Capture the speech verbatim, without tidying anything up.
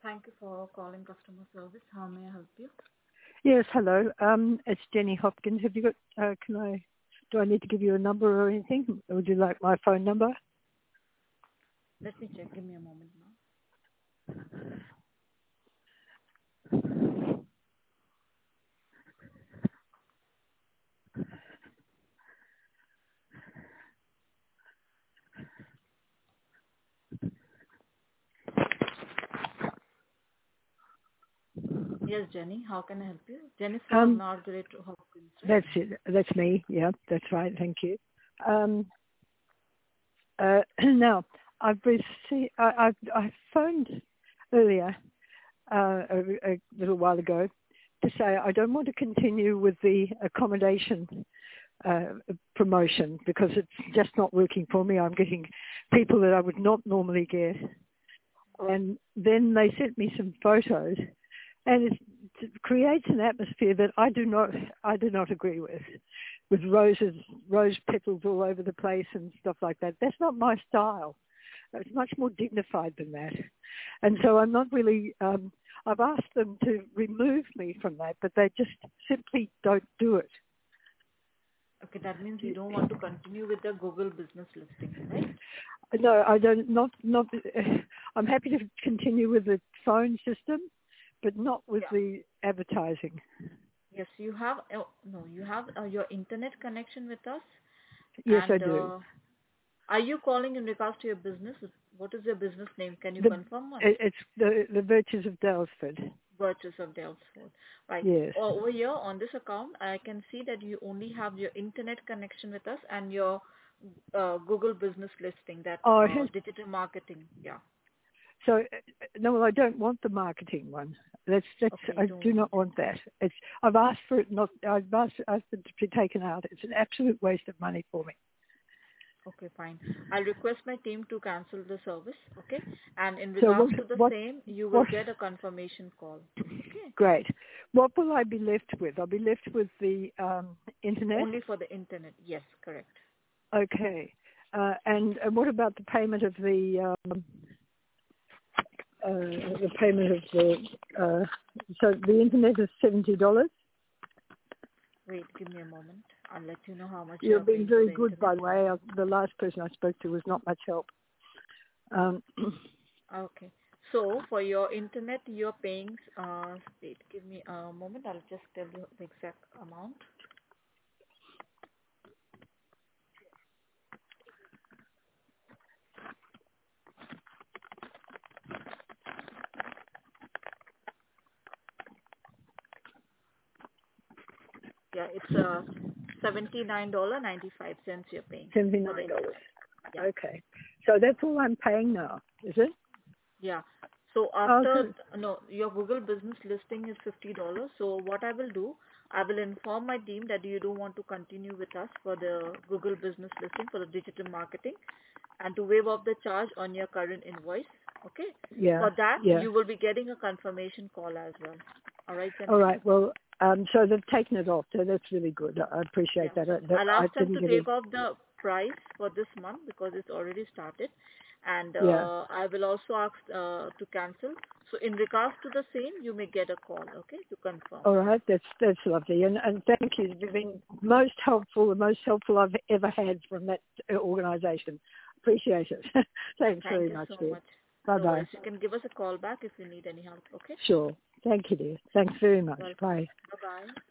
Thank you for calling customer service. How may I help you? Yes, hello. Um, it's Jenny Hopkins. Have you got? Uh, can I? Do I need to give you a number or anything? Or would you like my phone number? Let me check. Give me a moment now. Yes, Jenny. How can I help you? Jennifer Um, Margaret Hopkins, right? that's it. That's me. Yeah, that's right. Thank you. Um, uh, now I've received. I, I've I phoned earlier uh, a, a little while ago to say I don't want to continue with the accommodation uh, promotion because it's just not working for me. I'm getting people that I would not normally get. And then they sent me some photos, and it, it creates an atmosphere that I do not, I do not agree with, with roses, rose petals all over the place and stuff like that. That's not my style. It's much more dignified than that. And so I'm not really. Um, I've asked them to remove me from that, but they just simply don't do it. Okay, that means you don't want to continue with the Google business listing, right? No, I don't. Not not. I'm happy to continue with the phone system, but not with Yeah. the advertising. Yes, you have. Uh, no, you have uh, your internet connection with us. Yes, I And do. uh, are you calling in regards to your business? What is your business name? Can you The confirm us? it, it's the the Virtues of Dalesford. Virtues of Dalesford. Right. Yes. O- Over here on this account, I can see that you only have your internet connection with us and your uh, Google business listing, that Oh, it uh, has, digital marketing. Yeah. so uh, no, well, I don't want the marketing one. That's that's. Okay, you I don't do want not it. want that. It's. I've asked for it not. I've asked, asked it to be taken out. It's an absolute waste of money for me. Okay, fine. I'll request my team to cancel the service. Okay. And in So regards what? to the What? same, you will What? get a confirmation call. Okay. Great. What will I be left with? I'll be left with the um, internet. Only for the internet. Yes, correct. Okay. Uh, and, and what about the payment of the um, uh, the payment of the uh, so the internet is seventy dollars. Wait, give me a moment. I'll let you know how much you You've are been paying for very the good, internet. by the way. Uh, The last person I spoke to was not much help. Um, Okay. So for your internet, you're paying, uh, wait, give me a moment. I'll just tell you the exact amount. Yeah, it's uh, seventy-nine dollars and ninety-five cents you're paying for the seventy-nine dollars. internet. Yeah. Okay. So that's all I'm paying now, is it? Yeah. So Oh, after, good. no, your Google business listing is fifty dollars. So what I will do, I will inform my team that you don't want to continue with us for the Google business listing for the digital marketing and to waive off the charge on your current invoice. Okay. Yeah, For that, yeah. you will be getting a confirmation call as well. All right, All Jennifer? right. Well, um, so they've taken it off. So that's really good. I Yeah. appreciate that. I, that I'll I ask them didn't to get it. take off the price for this month because it's already started. And Yeah. uh, I will also ask uh, to cancel. So in regards to the same, you may get a call, okay, to confirm. All right. That's that's lovely. And and thank you. You've been most helpful, the most helpful I've ever had from that organisation. Appreciate it. Thanks Thank very you much, so dear. much. Bye No bye. worries. You can give us a call back if you need any help, okay? Sure. Thank you, dear. Thanks very much. Welcome. Bye. Bye-bye.